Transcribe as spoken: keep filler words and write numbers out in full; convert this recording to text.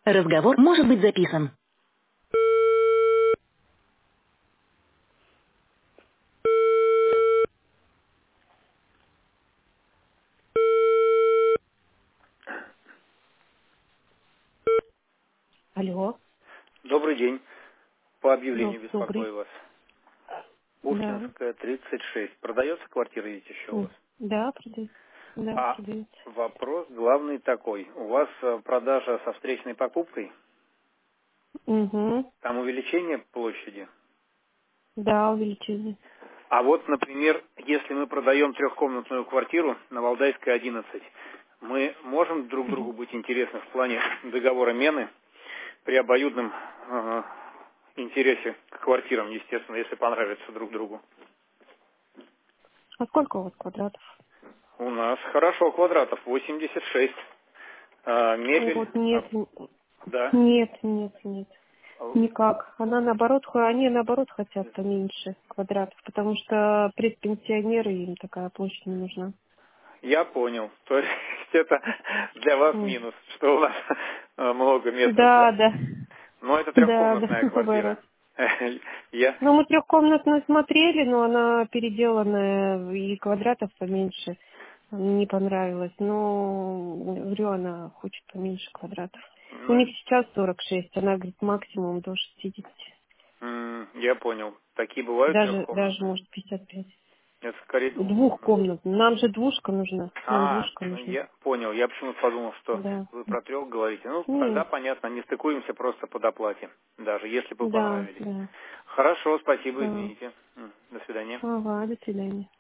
Разговор может быть записан. Алло, Добрый день. По объявлению доб- добрый. беспокою вас. Да. Пушкинская, тридцать шесть. Продается квартира, видите, еще у М, вас? Да, продается. Да, А продается. вопрос главный такой. У вас э, продажа со встречной покупкой? Угу. Там увеличение площади? Да, увеличили. А вот, например, если мы продаем трехкомнатную квартиру на Валдайской, одиннадцать, мы можем друг другу быть интересны в плане договора мены при обоюдном э, интересе к квартирам, естественно, если понравится друг другу? А сколько у вас квадратов? У нас хорошо квадратов, восемьдесят шесть. А, мебель, Вот нет, а, н- да. нет, нет, нет. А, Никак. Она наоборот, хо- они наоборот хотят поменьше квадратов, потому что предпенсионеры, им такая площадь не нужна. Я понял. То есть это для вас М. минус, что у вас э, много метров, Да, да? да. Но это Да, да, трехкомнатная наоборот. квартира. Я, Ну, мы трехкомнатную смотрели, но она переделанная, и квадратов поменьше. Не понравилось. Но, говорю, она хочет поменьше квадратов. У ну, них сейчас сорок шесть, она говорит максимум до шестидесяти. м, я понял. Такие бывают Даже, даже трехкомнатные. может пятьдесят пять. Это скорее двухкомнатные. Двухкомнатную. Нам же двушка нужна. Нам А, двушка ну, нужна. я понял. Я почему-то подумал, что Да. вы про трех говорите. Ну, тогда Нет. понятно, не стыкуемся просто по доплате, даже если бы Да, понравились. да. Хорошо, спасибо, Да. извините. М, До свидания. Ага, до свидания.